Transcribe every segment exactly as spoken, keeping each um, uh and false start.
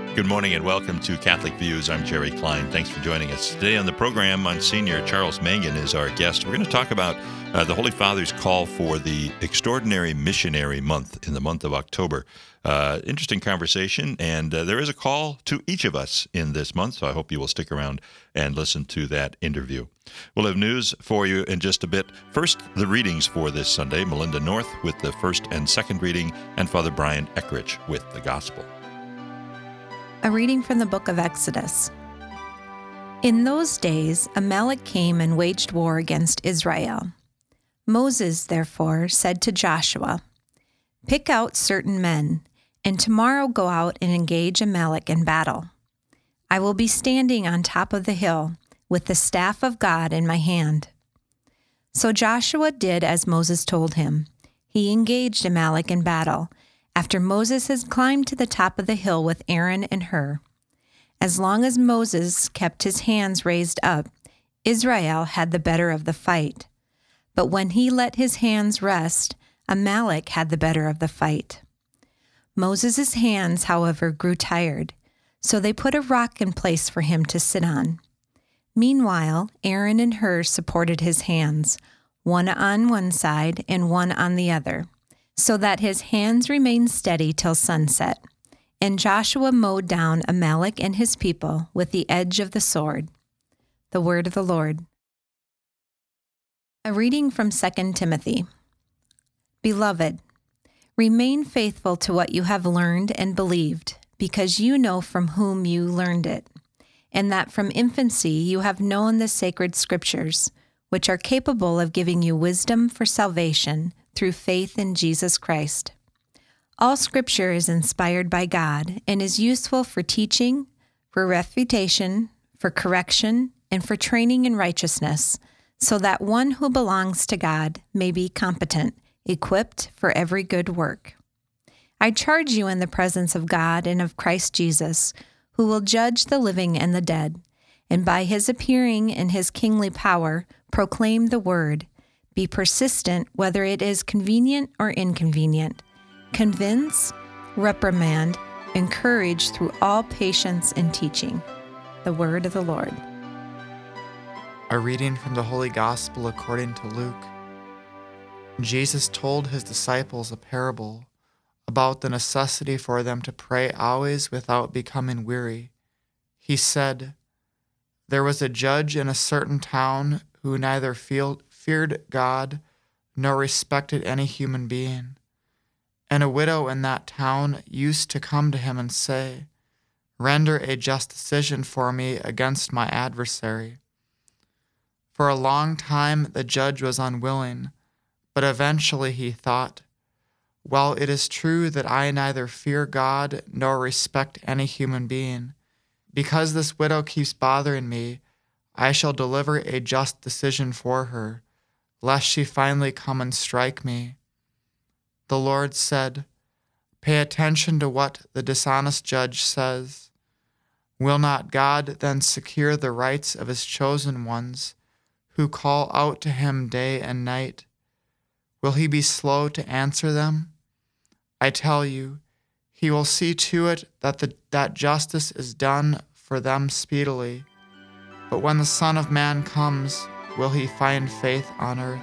Good morning and welcome to Catholic Views. I'm Jerry Klein. Thanks for joining us. Today on the program, Monsignor Charles Mangan is our guest. We're going to talk about uh, the Holy Father's call for the Extraordinary Missionary Month in the month of October. Uh, interesting conversation, and uh, there is a call to each of us in this month, so I hope you will stick around and listen to that interview. We'll have news for you in just a bit. First, the readings for this Sunday. Melinda North with the first and second reading, and Father Brian Eckrich with the Gospel. A reading from the book of Exodus. In those days, Amalek came and waged war against Israel. Moses, therefore, said to Joshua, "Pick out certain men, and tomorrow go out and engage Amalek in battle. I will be standing on top of the hill with the staff of God in my hand." So Joshua did as Moses told him. He engaged Amalek in battle, after Moses had climbed to the top of the hill with Aaron and Hur. As long as Moses kept his hands raised up, Israel had the better of the fight. But when he let his hands rest, Amalek had the better of the fight. Moses' hands, however, grew tired, so they put a rock in place for him to sit on. Meanwhile, Aaron and Hur supported his hands, one on one side and one on the other, so that his hands remained steady till sunset. And Joshua mowed down Amalek and his people with the edge of the sword. The word of the Lord. A reading from Second Timothy. Beloved, remain faithful to what you have learned and believed, because you know from whom you learned it, and that from infancy you have known the sacred Scriptures, which are capable of giving you wisdom for salvation through faith in Jesus Christ. All Scripture is inspired by God and is useful for teaching, for refutation, for correction, and for training in righteousness, so that one who belongs to God may be competent, equipped for every good work. I charge you in the presence of God and of Christ Jesus, who will judge the living and the dead, and by his appearing in his kingly power, proclaim the word. Be persistent, whether it is convenient or inconvenient. Convince, reprimand, encourage through all patience and teaching. The word of the Lord. A reading from the Holy Gospel according to Luke. Jesus told his disciples a parable about the necessity for them to pray always without becoming weary. He said, "There was a judge in a certain town who neither feel, feared God nor respected any human being. And a widow in that town used to come to him and say, 'Render a just decision for me against my adversary.' For a long time the judge was unwilling, but eventually he thought, 'Well, it is true that I neither fear God nor respect any human being. Because this widow keeps bothering me, I shall deliver a just decision for her, lest she finally come and strike me.' The Lord said, 'Pay attention to what the dishonest judge says. Will not God then secure the rights of his chosen ones, who call out to him day and night? Will he be slow to answer them? I tell you, he will see to it that the, that justice is done for them speedily. But when the Son of Man comes, will he find faith on earth?'"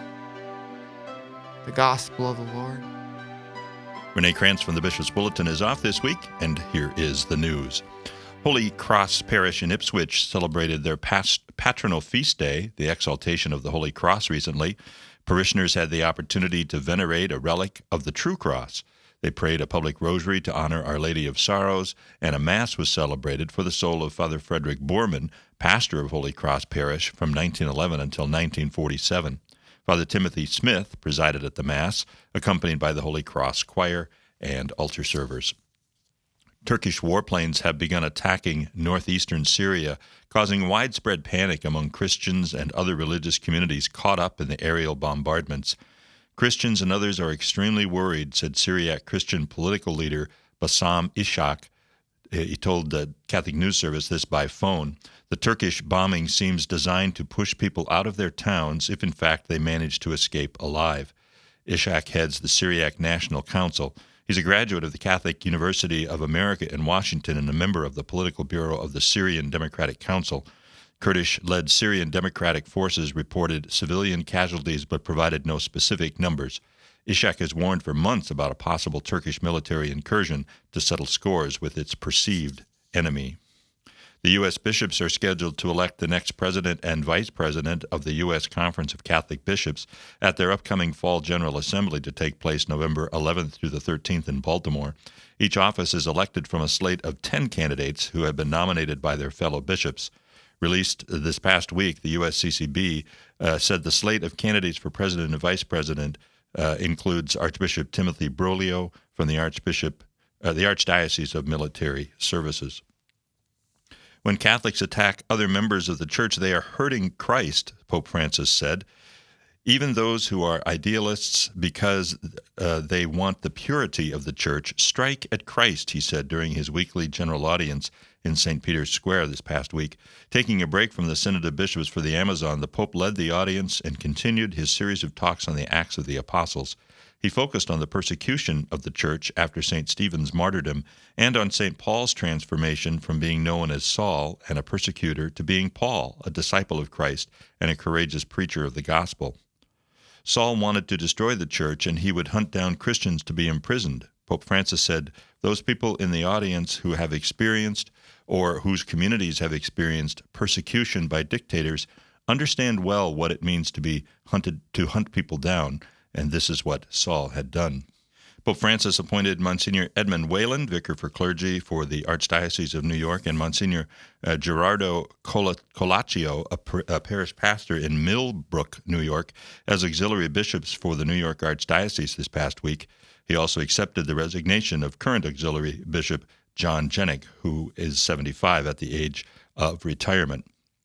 The Gospel of the Lord. Renee Krantz from the Bishop's Bulletin is off this week, and here is the news. Holy Cross Parish in Ipswich celebrated their past patronal feast day, the Exaltation of the Holy Cross, recently. Parishioners had the opportunity to venerate a relic of the true cross. They prayed a public rosary to honor Our Lady of Sorrows, and a Mass was celebrated for the soul of Father Frederick Borman, pastor of Holy Cross Parish from nineteen eleven until nineteen forty-seven. Father Timothy Smith presided at the Mass, accompanied by the Holy Cross Choir and altar servers. Turkish warplanes have begun attacking northeastern Syria, causing widespread panic among Christians and other religious communities caught up in the aerial bombardments. Christians and others are extremely worried, said Syriac Christian political leader Bassam Ishak. He told the Catholic News Service this by phone. The Turkish bombing seems designed to push people out of their towns if in fact they manage to escape alive. Ishak heads the Syriac National Council. He's a graduate of the Catholic University of America in Washington and a member of the political bureau of the Syrian Democratic Council. Kurdish-led Syrian Democratic Forces reported civilian casualties but provided no specific numbers. Ishak has warned for months about a possible Turkish military incursion to settle scores with its perceived enemy. The U S bishops are scheduled to elect the next president and vice president of the U S Conference of Catholic Bishops at their upcoming Fall General Assembly to take place November eleventh through the thirteenth in Baltimore. Each office is elected from a slate of ten candidates who have been nominated by their fellow bishops. Released this past week, the U S C C B uh, said the slate of candidates for president and vice president uh, includes Archbishop Timothy Broglio from the Archbishop, uh, the Archdiocese of Military Services. When Catholics attack other members of the church, they are hurting Christ, Pope Francis said. Even those who are idealists because uh, they want the purity of the church strike at Christ, he said during his weekly general audience in Saint Peter's Square this past week. Taking a break from the Synod of Bishops for the Amazon, the Pope led the audience and continued his series of talks on the Acts of the Apostles. He focused on the persecution of the church after Saint Stephen's martyrdom and on Saint Paul's transformation from being known as Saul and a persecutor to being Paul, a disciple of Christ and a courageous preacher of the gospel. Saul wanted to destroy the church, and he would hunt down Christians to be imprisoned. Pope Francis said, "Those people in the audience who have experienced or whose communities have experienced persecution by dictators understand well what it means to be hunted, to hunt people down, and this is what Saul had done." Pope Francis appointed Monsignor Edmund Wayland, vicar for clergy for the Archdiocese of New York, and Monsignor uh, Gerardo Colaccio, a, per, a parish pastor in Millbrook, New York, as auxiliary bishops for the New York Archdiocese this past week. He also accepted the resignation of current auxiliary bishop John Jenig, who is seventy-five at the age of retirement.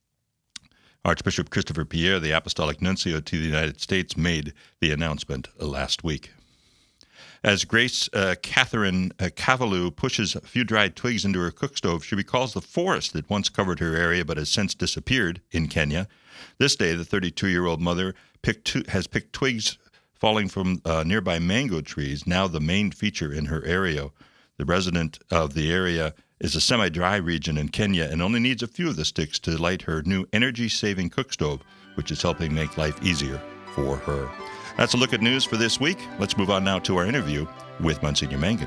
Archbishop Christopher Pierre, the Apostolic Nuncio to the United States, made the announcement last week. As Grace uh, Catherine uh, Cavallou pushes a few dried twigs into her cook stove, she recalls the forest that once covered her area but has since disappeared in Kenya. This day, the thirty-two-year-old mother picked two, has picked twigs falling from uh, nearby mango trees, now the main feature in her area. The resident of the area is a semi-dry region in Kenya and only needs a few of the sticks to light her new energy-saving cook stove, which is helping make life easier for her. That's a look at news for this week. Let's move on now to our interview with Monsignor Mangan.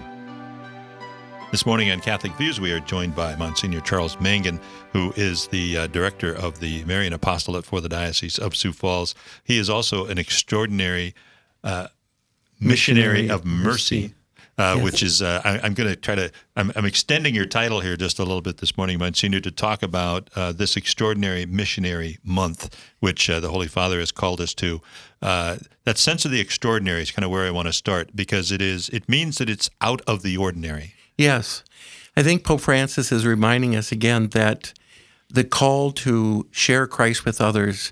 This morning on Catholic Views, we are joined by Monsignor Charles Mangan, who is the uh, director of the Marian Apostolate for the Diocese of Sioux Falls. He is also an extraordinary uh, missionary, missionary of mercy. mercy. Uh, yes. Which is, uh, I, I'm going to try to, I'm, I'm extending your title here just a little bit this morning, Monsignor, to talk about uh, this extraordinary missionary month, which uh, the Holy Father has called us to. Uh, that sense of the extraordinary is kind of where I want to start, because it is, it means that it's out of the ordinary. Yes. I think Pope Francis is reminding us again that the call to share Christ with others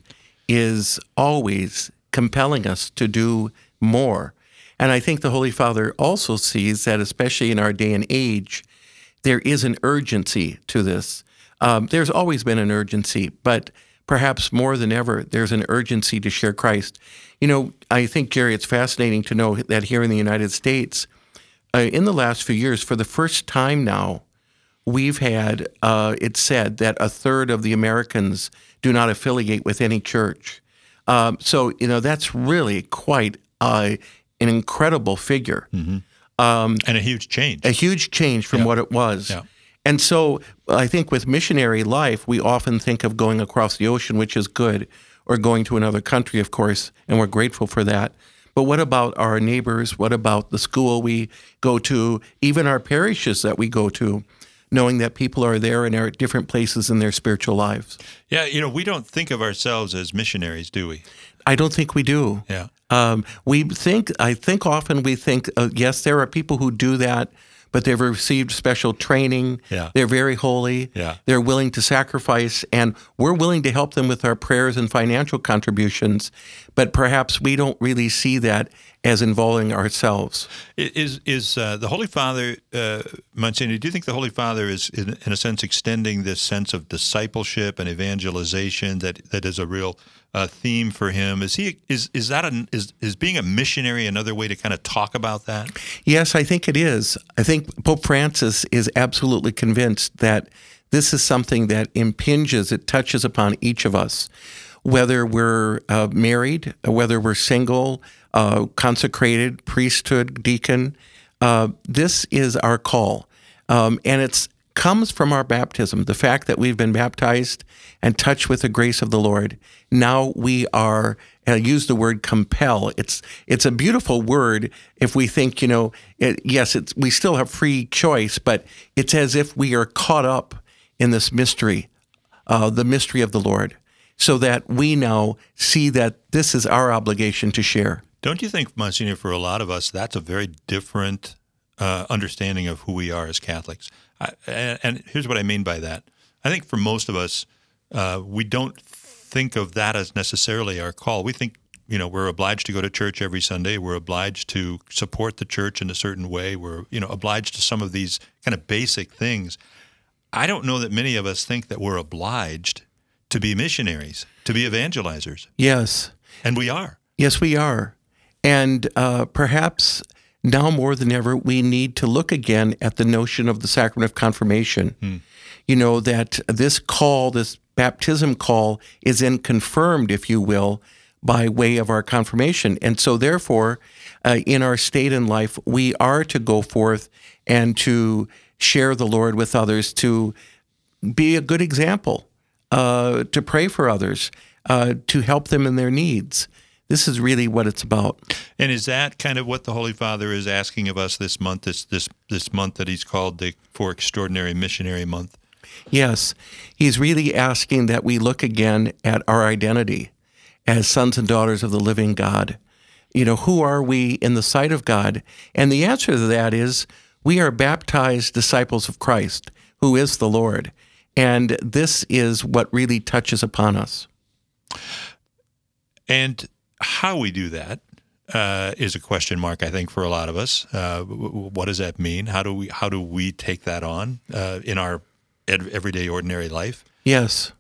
is always compelling us to do more. And I think the Holy Father also sees that, especially in our day and age, there is an urgency to this. Um, there's always been an urgency, but perhaps more than ever, there's an urgency to share Christ. You know, I think, Jerry, it's fascinating to know that here in the United States, uh, in the last few years, for the first time now, we've had, uh, it said that a third of the Americans do not affiliate with any church. Um, so, you know, that's really quite uh, an incredible figure. Mm-hmm. Um, and a huge change. A huge change from yeah. what it was. Yeah. And so I think with missionary life, we often think of going across the ocean, which is good, or going to another country, of course, and we're grateful for that. But what about our neighbors? What about the school we go to, even our parishes that we go to, knowing that people are there and are at different places in their spiritual lives? Yeah, you know, we don't think of ourselves as missionaries, do we? I don't think we do. Yeah. Um, we think, I think often we think, uh, yes, there are people who do that, but they've received special training. Yeah. They're very holy. Yeah. They're willing to sacrifice, and we're willing to help them with our prayers and financial contributions, but perhaps we don't really see that as involving ourselves. Is is uh, the Holy Father, uh, Monsignor, do you think the Holy Father is, in, in a sense, extending this sense of discipleship and evangelization that, that is a real uh, theme for him. Is he is is that an, is is being a missionary another way to kind of talk about that? Yes, I think it is. I think Pope Francis is absolutely convinced that this is something that impinges, it touches upon each of us, whether we're uh, married, whether we're single, uh, consecrated, priesthood, deacon. Uh, this is our call, um, and it's comes from our baptism, the fact that we've been baptized and touched with the grace of the Lord. Now we are, and I use the word compel. It's it's a beautiful word if we think, you know, it, yes, it's we still have free choice, but it's as if we are caught up in this mystery, uh, the mystery of the Lord, so that we now see that this is our obligation to share. Don't you think, Monsignor, for a lot of us, that's a very different uh, understanding of who we are as Catholics? I, and, and here's what I mean by that. I think for most of us, uh, we don't think of that as necessarily our call. We think, you know, we're obliged to go to church every Sunday. We're obliged to support the church in a certain way. We're, you know, obliged to some of these kind of basic things. I don't know that many of us think that we're obliged to be missionaries, to be evangelizers. Yes. And we are. Yes, we are. And uh, perhaps now more than ever, we need to look again at the notion of the sacrament of confirmation. Hmm. You know, that this call, this baptism call, is then confirmed, if you will, by way of our confirmation. And so therefore, uh, in our state in life, we are to go forth and to share the Lord with others, to be a good example, uh, to pray for others, uh, to help them in their needs. This is really what it's about. And is that kind of what the Holy Father is asking of us this month, this this this month that he's called the For Extraordinary Missionary Month? Yes. He's really asking that we look again at our identity as sons and daughters of the living God. You know, who are we in the sight of God? And the answer to that is we are baptized disciples of Christ, who is the Lord. And this is what really touches upon us. And how we do that uh, is a question mark, I think, for a lot of us. Uh, w- what does that mean? How do we how do we take that on uh, in our ed- everyday, ordinary life? Yes.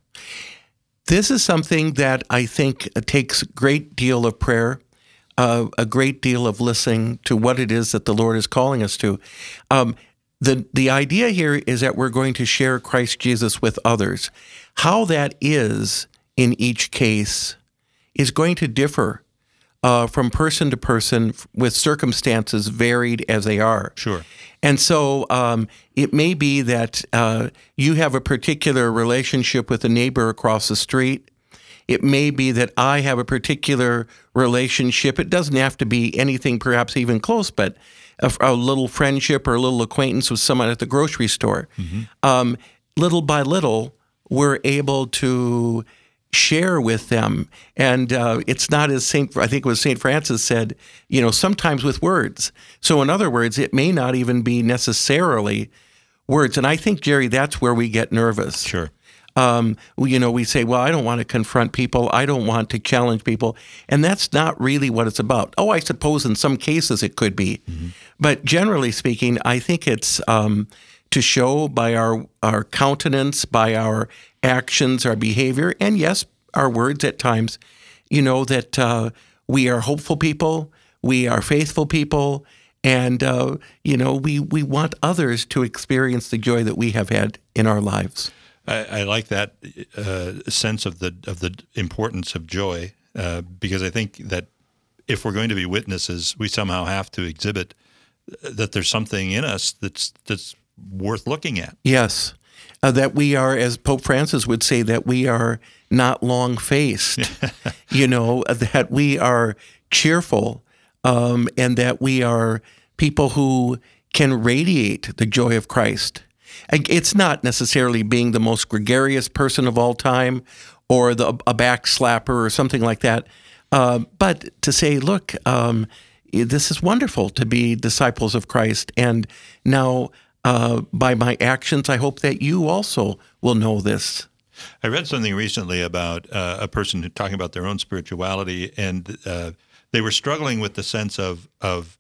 This is something that I think takes a great deal of prayer, uh, a great deal of listening to what it is that the Lord is calling us to. Um, the the idea here is that we're going to share Christ Jesus with others. How that is in each case is going to differ uh, from person to person with circumstances varied as they are. Sure. And so um, it may be that uh, you have a particular relationship with a neighbor across the street. It may be that I have a particular relationship. It doesn't have to be anything perhaps even close, but a, a little friendship or a little acquaintance with someone at the grocery store. Mm-hmm. Um, little by little, we're able to share with them. And uh, it's not as Saint, I think it was Saint Francis said, you know, sometimes with words. So in other words, it may not even be necessarily words. And I think, Jerry, that's where we get nervous. Sure. Um, we, you know, we say, well, I don't want to confront people. I don't want to challenge people. And that's not really what it's about. Oh, I suppose in some cases it could be. Mm-hmm. But generally speaking, I think it's um, to show by our, our countenance, by our actions, our behavior, and yes, our words at times, you know, that uh, we are hopeful people, we are faithful people, and, uh, you know, we, we want others to experience the joy that we have had in our lives. I, I like that uh, sense of the of the importance of joy, uh, because I think that if we're going to be witnesses, we somehow have to exhibit that there's something in us that's that's worth looking at. Yes. Uh, that we are, as Pope Francis would say, that we are not long-faced, you know, that we are cheerful, um, and that we are people who can radiate the joy of Christ. It's not necessarily being the most gregarious person of all time or the, a backslapper or something like that, uh, but to say, look, um, this is wonderful to be disciples of Christ, and now Uh, by my actions, I hope that you also will know this. I read something recently about uh, a person talking about their own spirituality, and uh, they were struggling with the sense of of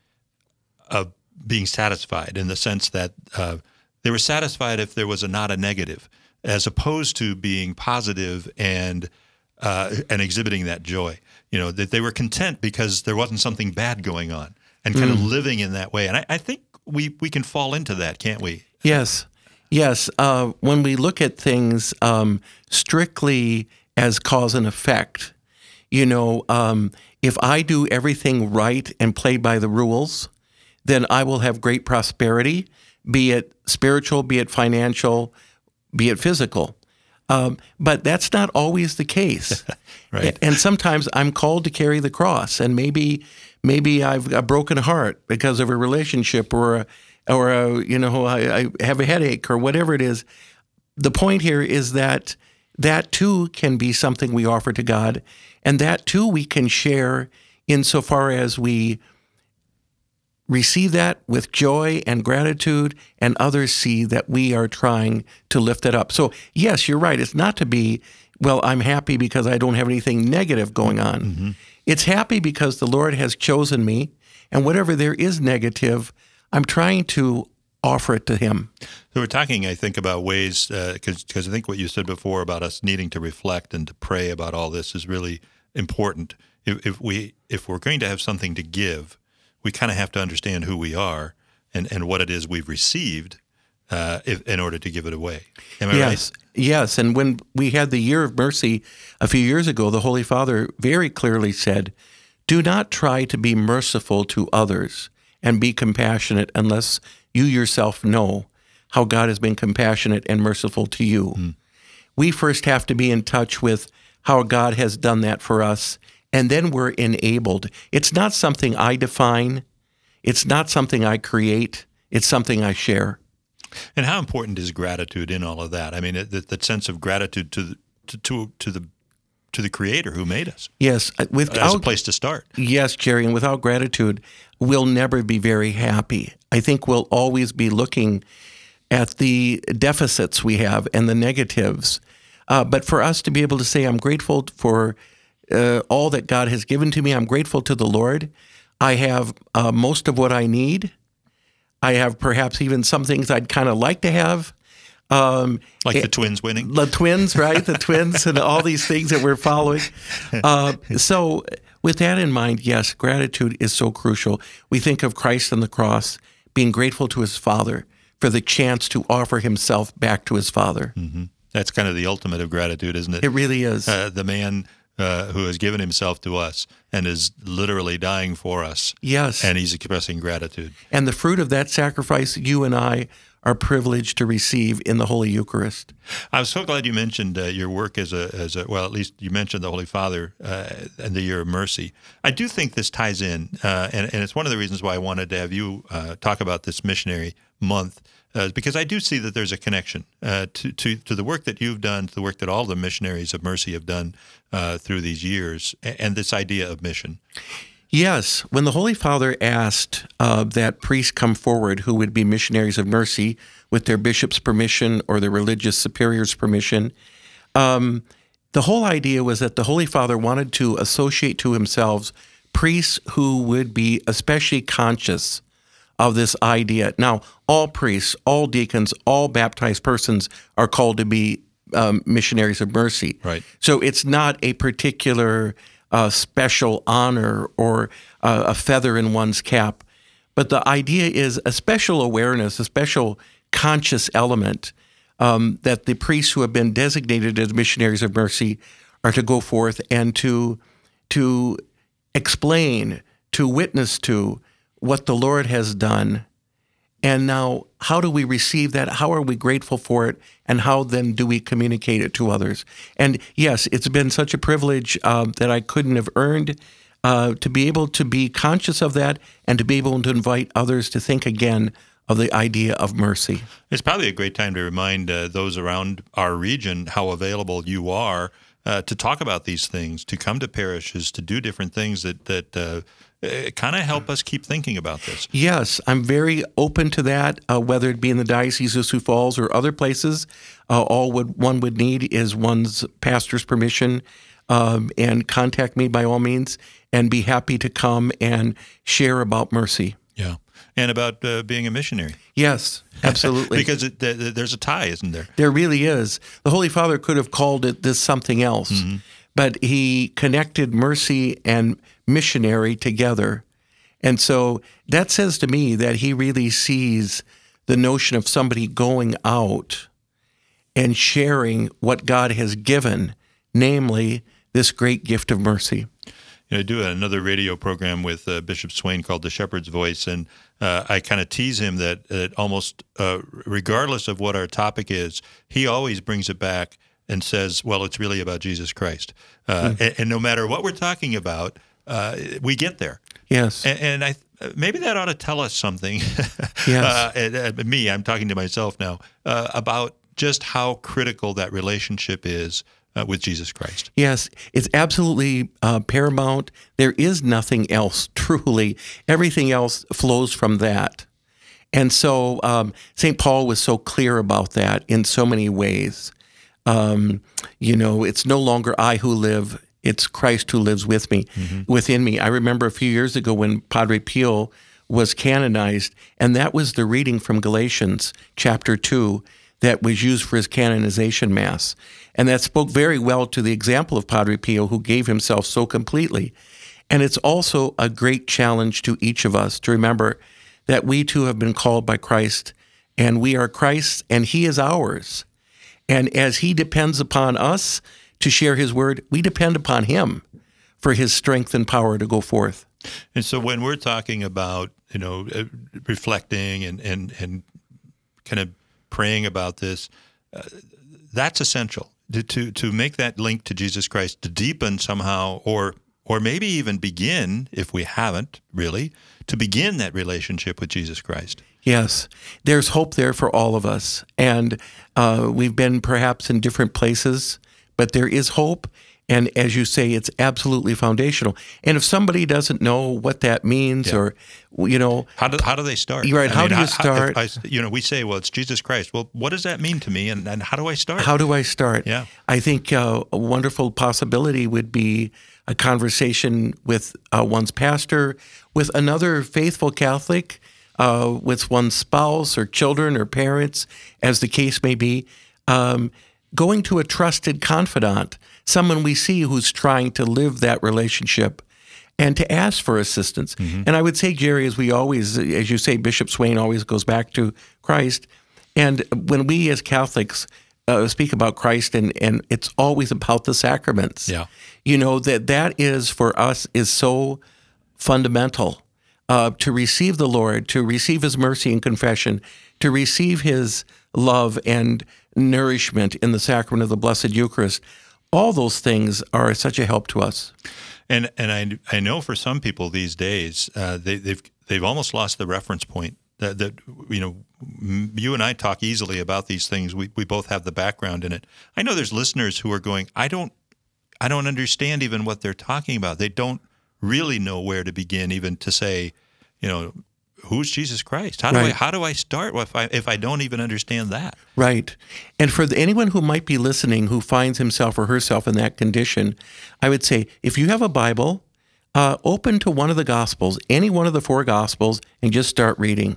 of being satisfied, in the sense that uh, they were satisfied if there was a not a negative, as opposed to being positive and uh, and exhibiting that joy. You know, that they were content because there wasn't something bad going on, and kind mm. of living in that way. And I, I think we we can fall into that, can't we? Yes, yes. Uh, when we look at things um, strictly as cause and effect, you know, um, if I do everything right and play by the rules, then I will have great prosperity, be it spiritual, be it financial, be it physical. Um, but that's not always the case. Right. And sometimes I'm called to carry the cross, and maybe maybe I've a broken heart because of a relationship, or a, or a, you know, I, I have a headache or whatever it is. The point here is that that too can be something we offer to God, and that too we can share insofar as we receive that with joy and gratitude, and others see that we are trying to lift it up. So yes, you're right. It's not to be, well, I'm happy because I don't have anything negative going on. Mm-hmm. It's happy because the Lord has chosen me, and whatever there is negative, I'm trying to offer it to Him. So we're talking, I think, about ways, because uh, I think what you said before about us needing to reflect and to pray about all this is really important. If, if we if we're going to have something to give, we kind of have to understand who we are and, and what it is we've received uh, if, in order to give it away. Am I yes, right? Yes. And when we had the Year of Mercy a few years ago, the Holy Father very clearly said, do not try to be merciful to others and be compassionate unless you yourself know how God has been compassionate and merciful to you. Mm. We first have to be in touch with how God has done that for us, and then we're enabled. It's not something I define. It's not something I create. It's something I share. And how important is gratitude in all of that? I mean, that, that sense of gratitude to the to, to to the to the Creator who made us. Yes, without, as a place to start. Yes, Jerry, and without gratitude, we'll never be very happy. I think we'll always be looking at the deficits we have and the negatives. Uh, but for us to be able to say, I'm grateful for Uh, all that God has given to me. I'm grateful to the Lord. I have uh, most of what I need. I have perhaps even some things I'd kind of like to have. Um, like it, the twins winning? The twins, right? The twins and all these things that we're following. Uh, so with that in mind, yes, gratitude is so crucial. We think of Christ on the cross being grateful to His Father for the chance to offer Himself back to His Father. Mm-hmm. That's kind of the ultimate of gratitude, isn't it? It really is. Uh, the man... Uh, who has given Himself to us and is literally dying for us. Yes. And He's expressing gratitude. And the fruit of that sacrifice, you and I are privileged to receive in the Holy Eucharist. I was so glad you mentioned uh, your work as a, as a, well, at least you mentioned the Holy Father uh, and the Year of Mercy. I do think this ties in, uh, and, and it's one of the reasons why I wanted to have you uh, talk about this missionary month, uh, because I do see that there's a connection uh, to, to, to the work that you've done, to the work that all the missionaries of mercy have done uh, through these years, and, and this idea of mission. Yes. When the Holy Father asked uh, that priests come forward who would be missionaries of mercy with their bishop's permission or their religious superior's permission, um, the whole idea was that the Holy Father wanted to associate to himself priests who would be especially conscious of this idea. Now, all priests, all deacons, all baptized persons are called to be um, missionaries of mercy. Right. So it's not a particular uh, special honor or uh, a feather in one's cap, but the idea is a special awareness, a special conscious element um, that the priests who have been designated as missionaries of mercy are to go forth and to to explain, to witness to what the Lord has done. And now, how do we receive that? How are we grateful for it? And how then do we communicate it to others? And yes, it's been such a privilege uh, that I couldn't have earned uh, to be able to be conscious of that and to be able to invite others to think again of the idea of mercy. It's probably a great time to remind uh, those around our region how available you are uh, to talk about these things, to come to parishes, to do different things that that uh, kind of help us keep thinking about this. Yes, I'm very open to that, uh, whether it be in the Diocese of Sioux Falls or other places. Uh, all would, one would need is one's pastor's permission, um, and contact me by all means, and be happy to come and share about mercy. Yeah, and about uh, being a missionary. Yes, absolutely. Because it, th- there's a tie, isn't there? There really is. The Holy Father could have called it this something else, mm-hmm. but he connected mercy and missionary together. And so that says to me that he really sees the notion of somebody going out and sharing what God has given, namely this great gift of mercy. You know, I do another radio program with uh, Bishop Swain called The Shepherd's Voice, and uh, I kind of tease him that, that almost uh, regardless of what our topic is, he always brings it back and says, well, it's really about Jesus Christ. Uh, mm. and, and no matter what we're talking about, uh, we get there. Yes. And, and I maybe that ought to tell us something. Yes. uh, and, and me, I'm talking to myself now, uh, about just how critical that relationship is Uh, with Jesus Christ. Yes, it's absolutely uh, paramount. There is nothing else, truly. Everything else flows from that. And so um, Saint Paul was so clear about that in so many ways. Um, you know, it's no longer I who live, it's Christ who lives with me, mm-hmm. within me. I remember a few years ago when Padre Pio was canonized, and that was the reading from Galatians chapter two that was used for his canonization mass. And that spoke very well to the example of Padre Pio, who gave himself so completely. And it's also a great challenge to each of us to remember that we too have been called by Christ, and we are Christ's, and he is ours. And as he depends upon us to share his word, we depend upon him for his strength and power to go forth. And so when we're talking about, you know, reflecting and, and, and kind of praying about this, uh, that's essential to, to to make that link to Jesus Christ, to deepen somehow, or or maybe even begin, if we haven't really, to begin that relationship with Jesus Christ. Yes, there's hope there for all of us, and uh, we've been perhaps in different places, but there is hope. And as you say, it's absolutely foundational. And if somebody doesn't know what that means, yeah. or, you know... How do, how do they start? Right, I how mean, do you how, start? How, I, you know, we say, well, it's Jesus Christ. Well, what does that mean to me, and, and how do I start? How do I start? Yeah. I think uh, a wonderful possibility would be a conversation with uh, one's pastor, with another faithful Catholic, uh, with one's spouse or children or parents, as the case may be, um, going to a trusted confidant, someone we see who's trying to live that relationship, and to ask for assistance. Mm-hmm. And I would say, Jerry, as we always, as you say, Bishop Swain always goes back to Christ. And when we as Catholics uh, speak about Christ, and, and it's always about the sacraments, yeah. you know, that that is for us is so fundamental. Uh, to receive the Lord, to receive his mercy in confession, to receive his love and nourishment in the sacrament of the Blessed Eucharist. All those things are such a help to us. And and I I know for some people these days, uh, they, they've they've almost lost the reference point. That, that you know, you and I talk easily about these things. We we both have the background in it. I know there's listeners who are going, I don't I don't understand even what they're talking about. They don't really know where to begin, even to say, you know, who's Jesus Christ? How do right. I how do I start if I if I don't even understand that? Right. And for the, anyone who might be listening who finds himself or herself in that condition, I would say, if you have a Bible, uh, open to one of the Gospels, any one of the four Gospels, and just start reading.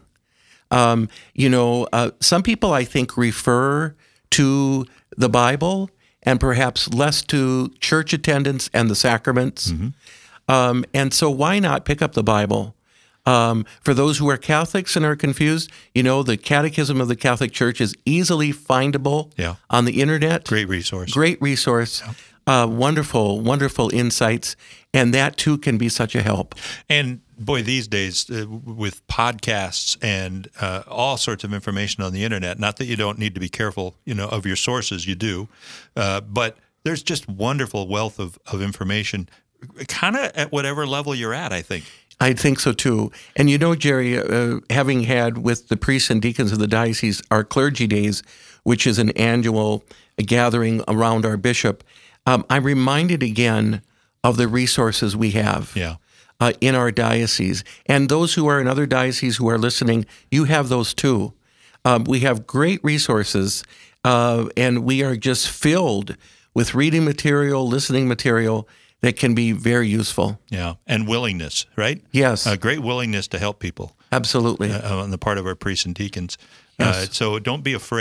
Um, you know, uh, some people, I think, refer to the Bible and perhaps less to church attendance and the sacraments. Mm-hmm. Um, and so why not pick up the Bible? Um, for those who are Catholics and are confused, you know, the Catechism of the Catholic Church is easily findable yeah. on the internet. Great resource. Great resource. Yeah. Uh, wonderful, wonderful insights. And that, too, can be such a help. And, boy, these days, uh, with podcasts and uh, all sorts of information on the internet, not that you don't need to be careful, you know, of your sources, you do, uh, but there's just wonderful wealth of, of information, kind of at whatever level you're at, I think. I think so, too. And you know, Jerry, uh, having had with the priests and deacons of the diocese our clergy days, which is an annual gathering around our bishop, um, I'm reminded again of the resources we have yeah. uh, in our diocese. And those who are in other dioceses who are listening, you have those too. Um, we have great resources, uh, and we are just filled with reading material, listening material, that can be very useful. Yeah, and willingness, right? Yes. A great willingness to help people. Absolutely. Uh, on the part of our priests and deacons. Yes. Uh, so don't be afraid.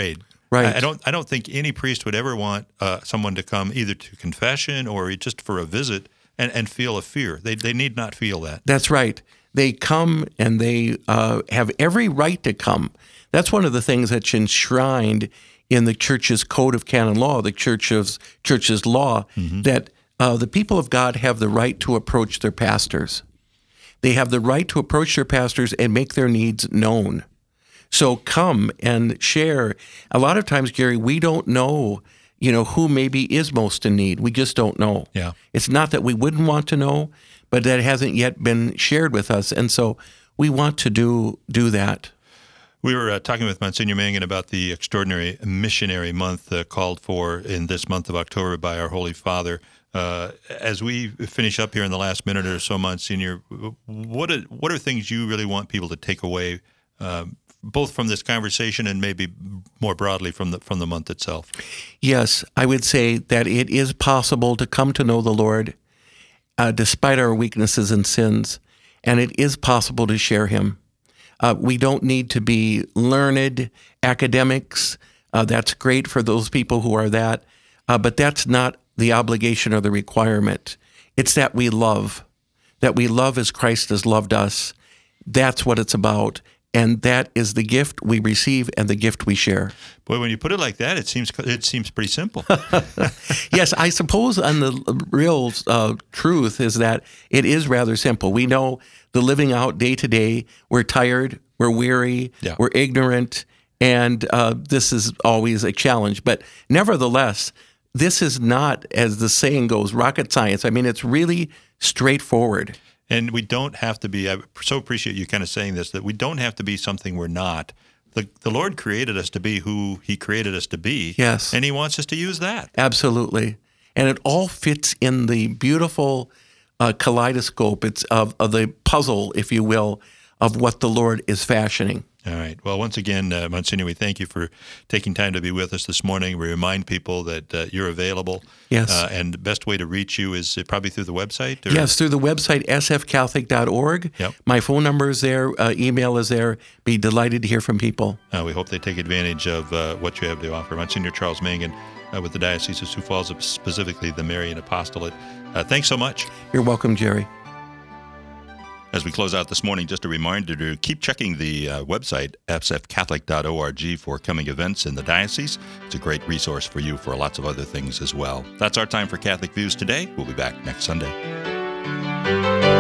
Right. I, I don't. I don't think any priest would ever want uh, someone to come either to confession or just for a visit and, and feel a fear. They they need not feel that. That's right. They come and they uh, have every right to come. That's one of the things that's enshrined in the church's code of canon law, the church's church's law, mm-hmm. that uh, the people of God have the right to approach their pastors. They have the right to approach their pastors and make their needs known. So come and share. A lot of times, Gary, we don't know, you know, who maybe is most in need. We just don't know. Yeah. It's not that we wouldn't want to know, but that hasn't yet been shared with us. And so we want to do do that. We were uh, talking with Monsignor Mangan about the extraordinary missionary month uh, called for in this month of October by our Holy Father. Uh, as we finish up here in the last minute or so, Monsignor, what are, what are things you really want people to take away, uh, both from this conversation and maybe more broadly from the from the month itself? Yes, I would say that it is possible to come to know the Lord uh, despite our weaknesses and sins, and it is possible to share Him. Uh, we don't need to be learned academics. Uh, that's great for those people who are that, uh, but that's not the obligation or the requirement. It's that we love, that we love as Christ has loved us. That's what it's about. And that is the gift we receive and the gift we share. Boy, when you put it like that, it seems it seems pretty simple. Yes, I suppose on the real uh, truth is that it is rather simple. We know the living out day to day. We're tired, we're weary, yeah. we're ignorant, and uh, this is always a challenge. But nevertheless, this is not, as the saying goes, rocket science. I mean, it's really straightforward. And we don't have to be, I so appreciate you kind of saying this, that we don't have to be something we're not. The the Lord created us to be who He created us to be. Yes. And He wants us to use that. Absolutely. And it all fits in the beautiful uh, kaleidoscope it's of, of the puzzle, if you will, of what the Lord is fashioning. All right. Well, once again, uh, Monsignor, we thank you for taking time to be with us this morning. We remind people that uh, you're available. Yes. Uh, and the best way to reach you is uh, probably through the website? Or? Yes, through the website, s f catholic dot org. Yep. My phone number is there. Uh, email is there. Be delighted to hear from people. Uh, we hope they take advantage of uh, what you have to offer. Monsignor Charles Mangan uh, with the Diocese of Sioux Falls, specifically the Marian Apostolate. Uh, thanks so much. You're welcome, Jerry. As we close out this morning, just a reminder to keep checking the uh, website, s f catholic dot org, for coming events in the diocese. It's a great resource for you for lots of other things as well. That's our time for Catholic Views today. We'll be back next Sunday.